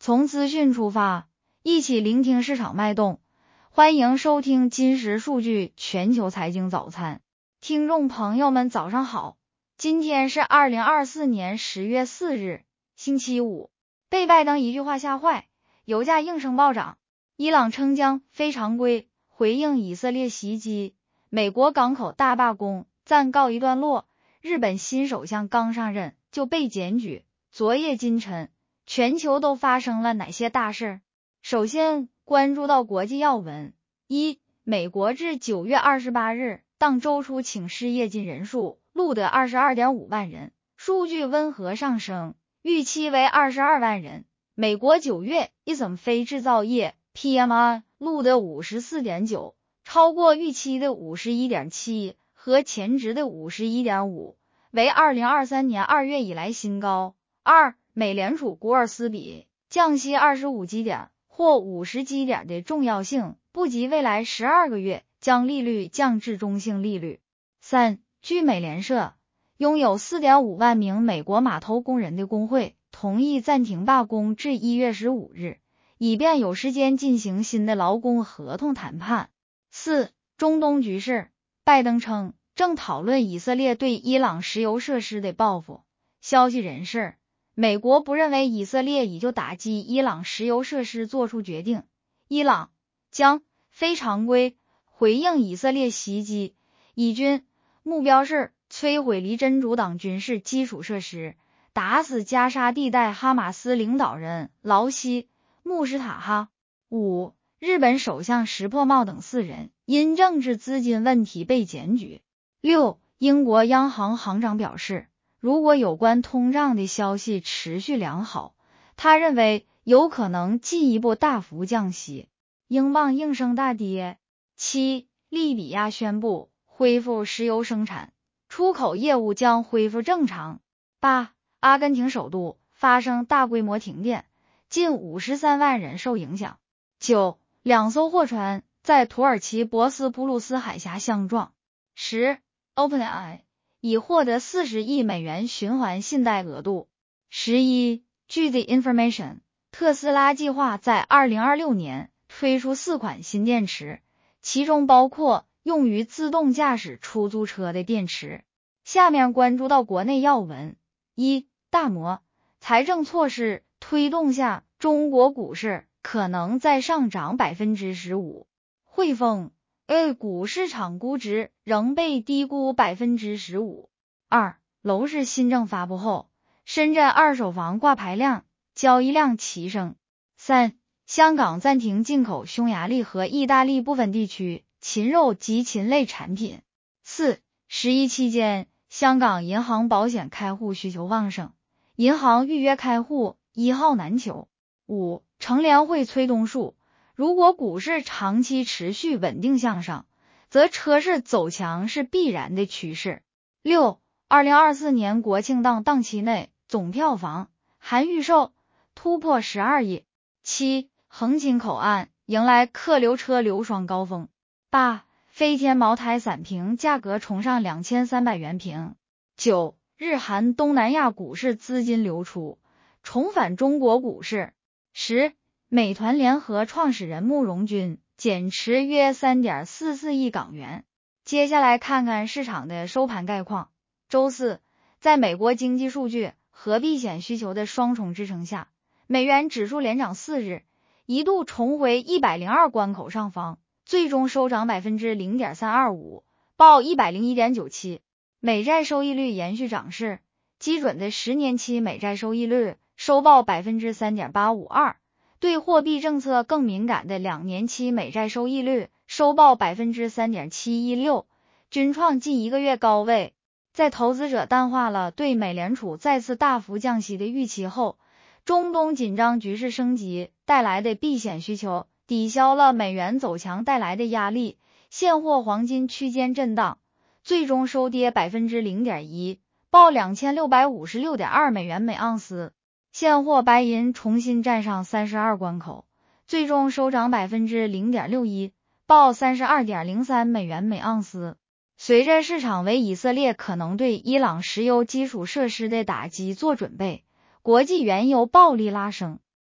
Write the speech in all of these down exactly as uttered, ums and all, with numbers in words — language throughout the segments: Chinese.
从资讯出发，一起聆听市场脉动。欢迎收听今时数据全球财经早餐。听众朋友们早上好，今天是二零二四年十月四日，星期五。被拜登一句话吓坏，油价应声暴涨。伊朗称将非常规回应以色列袭击，美国港口大罢工暂告一段落。日本新首相刚上任就被检举。昨夜今晨，全球都发生了哪些大事？首先关注到国际要闻。一、美国至九月二十八日当周出请失业金人数录得 二十二点五万人，数据温和上升，预期为二十二万人。美国九月一总非制造业 P M I 录得 五十四点九， 超过预期的 五十一点七 和前值的 五十一点五， 为二零二三年二月以来新高。二、美联储古尔斯比降息二十五基点或五十基点的重要性不及未来十二个月将利率降至中性利率。三、据美联社，拥有 四点五万名美国码头工人的工会同意暂停罢工至一月十五日，以便有时间进行新的劳工合同谈判。四、中东局势，拜登称正讨论以色列对伊朗石油设施的报复。消息人士，美国不认为以色列已就打击伊朗石油设施做出决定，伊朗将非常规回应以色列袭击，以军目标是摧毁离真主党军事基础设施，打死加沙地带哈马斯领导人劳西穆什塔哈。五、日本首相石破茂等四人因政治资金问题被检举。六、英国央行行长表示，如果有关通胀的消息持续良好，他认为有可能进一步大幅降息。英镑应声大跌。七、利比亚宣布恢复石油生产，出口业务将恢复正常。八、阿根廷首都发生大规模停电，近五十三万人受影响。九、两艘货船在土耳其博斯普鲁斯海峡相撞。十、OpenAI已获得四十亿美元循环信贷额度。十一、据 The Information， 特斯拉计划在二零二六年推出四款新电池，其中包括用于自动驾驶出租车的电池。下面关注到国内要闻。一、大摩财政措施推动下，中国股市可能再上涨 百分之十五。汇丰A 股市场估值仍被低估 百分之十五。二、楼市新政发布后，深圳二手房挂牌量、交易量齐升。三、香港暂停进口匈牙利和意大利部分地区禽肉及禽类产品。四、十一期间，香港银行保险开户需求旺盛，银行预约开户一号难求。五、乘联会崔东树，如果股市长期持续稳定向上，则车市走强是必然的趋势。六、二零二四年国庆档档期内总票房含预售突破十二亿。七、横琴口岸迎来客流车流双高峰。八、飞天茅台散瓶价格冲上两千三百元瓶。九、日韩东南亚股市资金流出，重返中国股市。十、美团联合创始人慕容军减持约 三点四四亿港元。接下来看看市场的收盘概况。周四，在美国经济数据和避险需求的双重支撑下，美元指数连涨四日，一度重回一百零二关口上方，最终收涨 百分之零点三二五， 报 一百零一点九七。美债收益率延续涨势，基准的十年期美债收益率收报 百分之三点八五二， 对货币政策更敏感的两年期美债收益率收报 百分之三点七一六， 均创近一个月高位。在投资者淡化了对美联储再次大幅降息的预期后，中东紧张局势升级带来的避险需求抵消了美元走强带来的压力，现货黄金区间震荡，最终收跌 百分之零点一， 报 两千六百五十六点二 美元每盎司。现货白银重新站上三十二关口，最终收涨 百分之零点六一， 报 三十二点零三 美元每盎司。随着市场为以色列可能对伊朗石油基础设施的打击做准备，国际原油暴力拉升。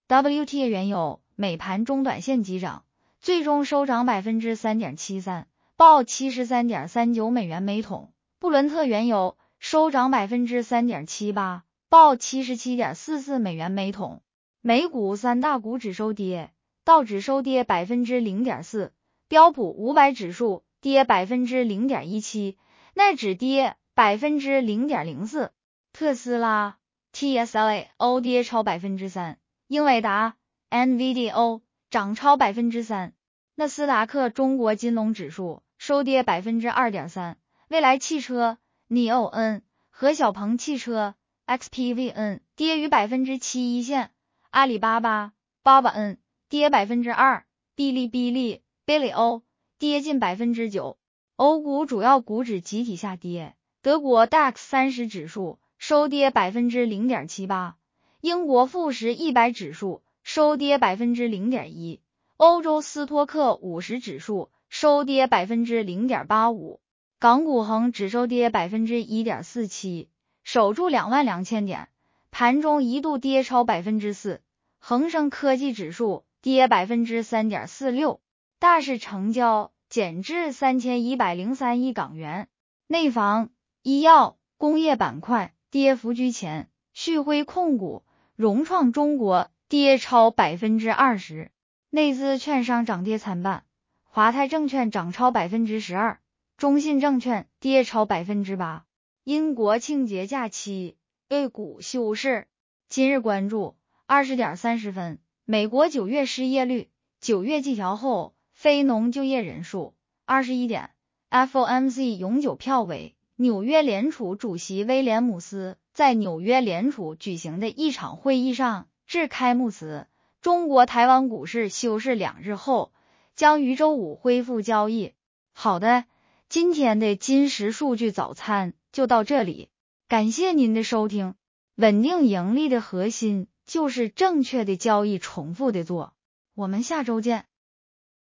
W T I 原油美盘中短线急涨，最终收涨 百分之三点七三， 报 七十三点三九美元每桶。布伦特原油收涨 百分之三点七八， 报 七十七点四四美元每桶。美股三大股指收跌，道指收跌 百分之零点四， 标普五百指数跌 百分之零点一七， 奈指跌 百分之零点零四， 特斯拉 T S L A 跌超 百分之三， 英伟达 N V D A 涨超 百分之三， 纳斯达克中国金龙指数收跌 百分之二点三， 蔚来汽车 N I O N 和小鹏汽车 X P V N 跌逾 百分之七一线，阿里巴巴 八八 N 跌 百分之二， 哔哩哔哩 Bilibili 跌近 百分之九。 欧股主要股指集体下跌，德国 D A X 三十指数收跌 百分之零点七八， 英国富时一百指数收跌 百分之零点一， 欧洲斯托克五十指数收跌 百分之零点八五， 港股恒指收跌 百分之一点四七， 守住两万两千点，盘中一度跌超 百分之四， 恒生科技指数跌 百分之三点四六， 大市成交减至三千一百零三亿港元。内房、医药、工业板块跌幅居前，旭辉控股、融创中国跌超 百分之二十， 内资券商涨跌参半，华泰证券涨超 百分之十二， 中信证券跌超 百分之八。 因国庆节假期A股休市。今日关注二十点三十分，美国九月失业率，九月季调后非农就业人数。二十一点 F O M C 永久票委，纽约联储主席威廉姆斯在纽约联储举行的一场会议上致开幕词。中国台湾股市休市两日后，将于周五恢复交易。好的，今天的金石数据早餐就到这里，感谢您的收听。稳定盈利的核心就是正确的交易，重复的做。我们下周见。